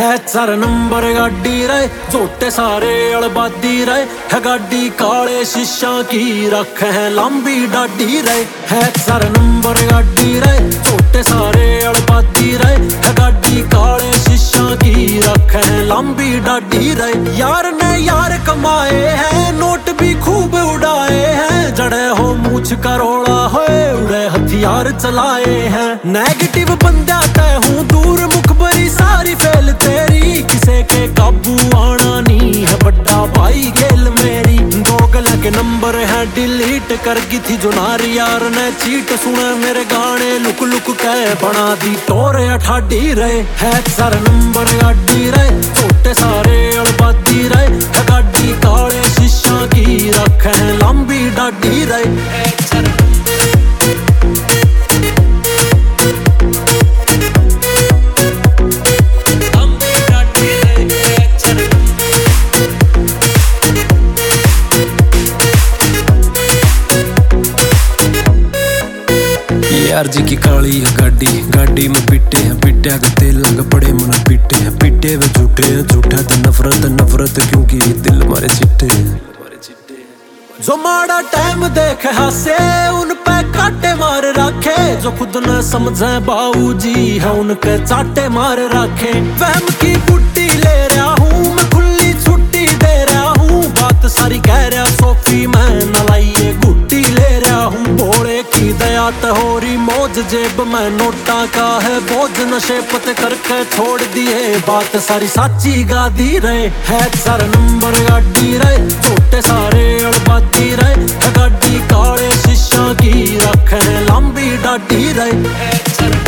है 4 नंबर गाड़ी रे, झोटे सारे अड़बादी रे, है गाड़ी काले शीशा की, रख है लंबी डाडी रे। है 4 नंबर गाड़ी रे, झोटे सारे अड़बादी रे, है गाड़ी काले शीशा की, रख है लंबी डाडी रे। यार ने यार कमाए हैं, नोट भी खूब उड़ाए हैं, जड़े हो मूछ करोड़ा होए, उड़े हथियार चलाए हैं। नेगेटिव बंदा तय हूँ दूर, मुखबरी सारी फेल तेरी, किसे के काबू आना नहीं है, बड़ा भाई गेल मेरी। दोगल के नंबर है डिलीट कर गी थी जो नारी, यार ने चीट सुने मेरे गाने, लुक लुक कह बना दी टोरे अठाडी रे। है 4 नंबर गाड़ी रे, छोटे सारे अड़बादी रे, है गाड़ी काले शीशा की, रख है लंबी डाडी रे। यार जी की काली है गाड़ी, गाड़ी में पिटे हैं, पिटे के तेल लग पड़े मन पिटे हैं, पिटे वे झूठे हैं, झूठा तो नफरत, नफरत क्योंकि दिल मारे चिट्टे हैं। जो माड़ा टाइम देख हंसे, उन पे काटे मार रखे, जो खुद न समझे बाबूजी है, उनके चाटे मार रखे। वहम की बुट्टी ले रहा हूँ मैं, खुली छुट्टी दे रहा हूँ, बात सारी कह रहा सोफी मैं, नलाइए गुट्टी ले रहा हूँ। भोले की दया तहोरी मौज, जेब में नोटा का है बोझ, नशे पते करके छोड़ दिए, बात सारी साची गा दी रे। है 4 नंबर गाड़ी रे, छोटे सारे अड़बादी रे, गाड़ी काले शीशा की, रख है लंबी डाडी रे।